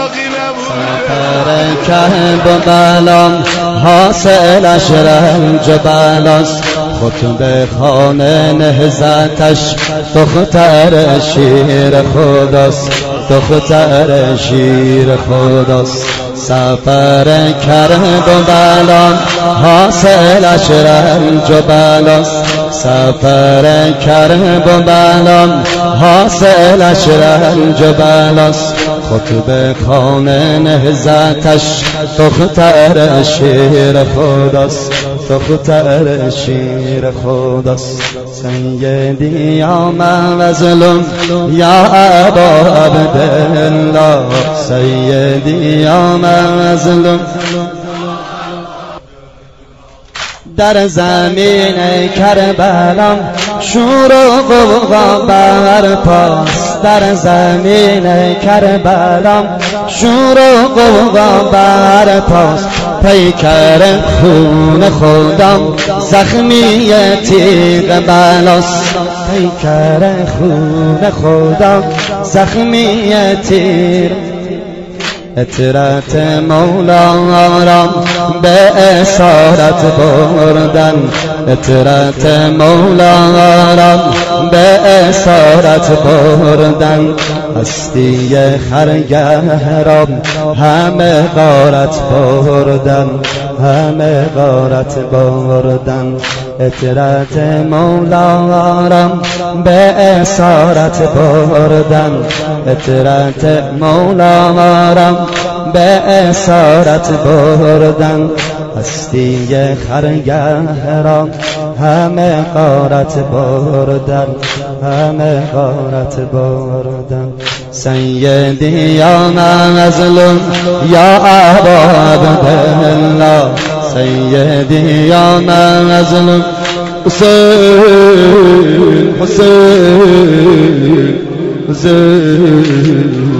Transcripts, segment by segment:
باقی نمونه. سفر کربلام حاصلش رنج و بلاست، خطبه خانه نهضتش دختر شیر خداست، دختر شیر خداست. سفر کربلام حاصلش رنج و بلاست، سفر کربلام حاصلش رنج و بلاست، خطبه خانه نهضتش دختر شیر خداست، دختر شیر خداست. سیدی یا مظلوم یا ابا عبدالله، سیدی یا مظلوم در زمین کربلا شور و غوغا برپاست، در زمین کربلا شور و غوغا برپاست. پیکر خون خودم زخمی تیغ بلاست، پیکر خون خودم زخمی تیغ. اطرت مولا را به اسارت بردن، اطرت مولا را به اسارت بردن. هستی خرگه را همه غارت بردن، همه غارت بردن. اطرت مولا را به اسارت بردن، اطرت مولا را به اسارت بردن. هستی خرگه را همه غارت بردن، همه غارت بردن. سیدی یا مظلوم یا ابا عبدالله، سیدی یا مظلوم حسین حسین حسین.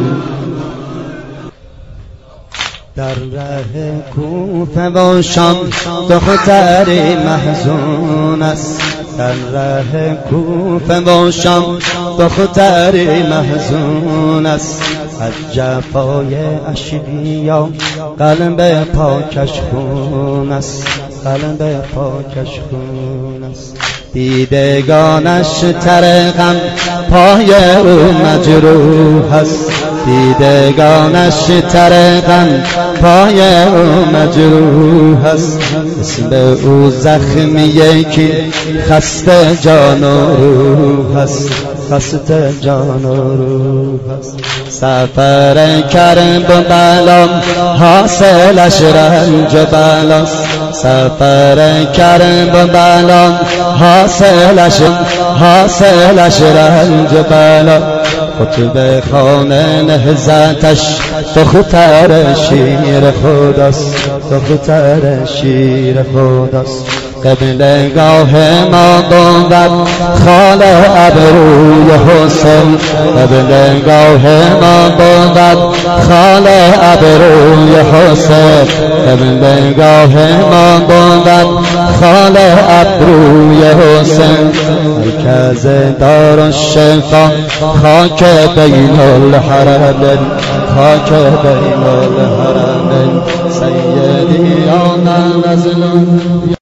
در ره کوفه و شام دختری محزون است، در ره کوفه و شام دختری محزون است. از جفای اشقیا قلب پاکش خون است، قلب پاکش خون است. دیدگانش ترغم پای او مجروح است، دیدگانش ترغم پای او مجروح است. اسم او زخمیه که خسته جان و روح است، خسته جان و روح است. سفر کربلا حاصلش رنج و بلاست، سفر کربلا حاصلش رنج و بلا. خطبه خانه نهضتش دختر شیر خداست، دختر شیر خداست. قبلگاه ما بود خال ابروی حسین، قبلگاه ما بود خال ابروی حسین، قبلگاه ما بود خال ابروی حسین. مرکز دار الشفا خاک بین الحرمین، خاک بین الحرمین. سیدی یا مظلوم